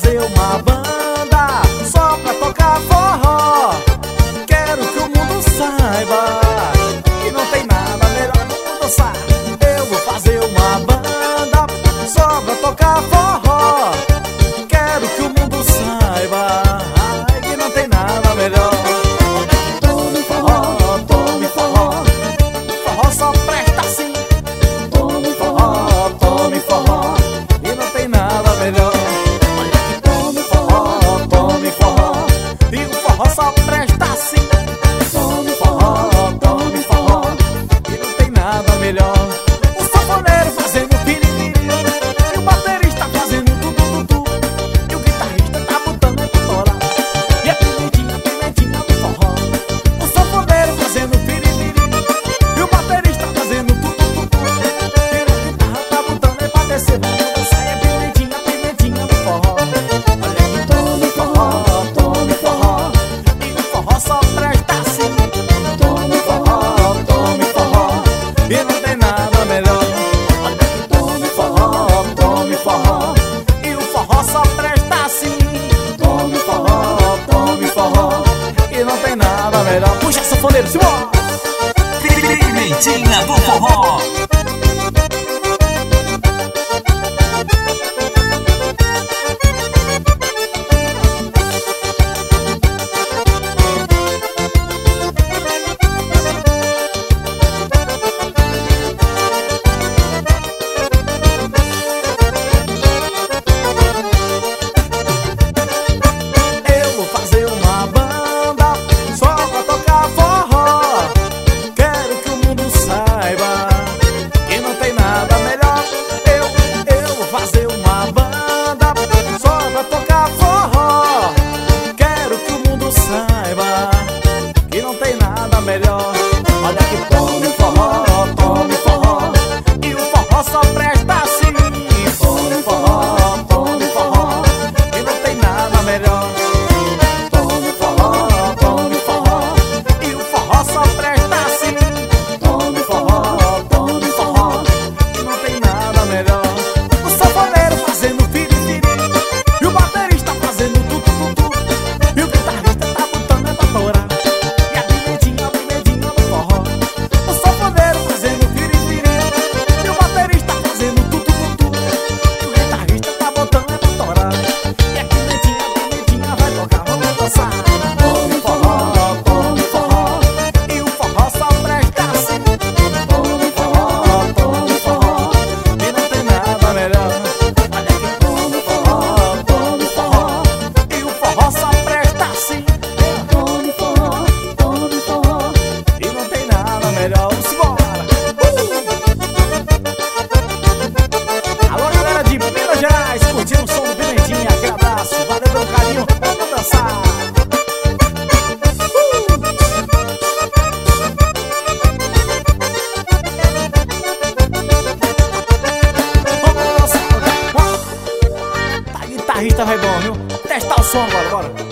fazer uma banda só pra tocar forró. Quero que o mundo saiba que não tem nada melhor que dançar. Eu vou fazer uma banda só pra tocar forró. Quero que o mundo saiba que não tem nada melhor. Tome forró, tome forró, forró só presta assim. Tome forró, tome forró, e não tem nada melhor. Tome forró, tome forró, e o forró só presta assim. Tome forró, e não tem nada melhor. O sanfoneiro fazendo piripiri, e o baterista fazendo tu-tu-tu-tu, e o guitarrista tá botando pra torar, e a pimentinha, pimentinha do forró. O sanfoneiro fazendo piripiri, e o baterista fazendo tu-tu-tu-tu, e a guitarra tá botando pra descer, vai dançar, e a pimentinha, pimentinha do forró. Olha que tome forró, e o forró só presta assim. Tome forró, e não tem nada melhor. Olha que tome forró, e o forró só presta assim. Tome forró, e não tem nada melhor. Puxa, sanfoneiro, simbora! Pimentinha do forró. Eu vou fazer uma banda só pra tocar forró. Quero que o mundo saiba que não tem nada melhor. Eu vou fazer uma banda só pra tocar forró. Quero que o mundo saiba que não tem nada melhor. Olha que tome forró, e o forró só presta assim. Tome forró, e não tem nada melhor. Tome forró, e o forró só presta assim. Tome forró, e não tem nada melhor. O sanfoneiro fazendo piripiri, e o baterista fazendo tu-tu-tu-tu, e o guitarrista tá botando pra torar, e a pimentinha, pimentinha do forró. O sanfoneiro fazendo piripiri, e o baterista fazendo tu-tu-tu-tu, e o guitarrista tá botando pra torar, e a pimentinha, pimentinha vai tocar, vamos dançar. Tome forró, e o forró só presta assim. Tome forró, e não tem nada melhor. Olha que tome forró, e o forró só presta assim. Tome forró, e não tem nada melhor. Simbora! Alô, galera de Minas Gerais, curtindo o som do Pimentinha. Aquele abraço, valeu pelo carinho, vamos dançar! Vamos dançar! Tá guitarrista vai bom, viu? Testar o som agora, bora!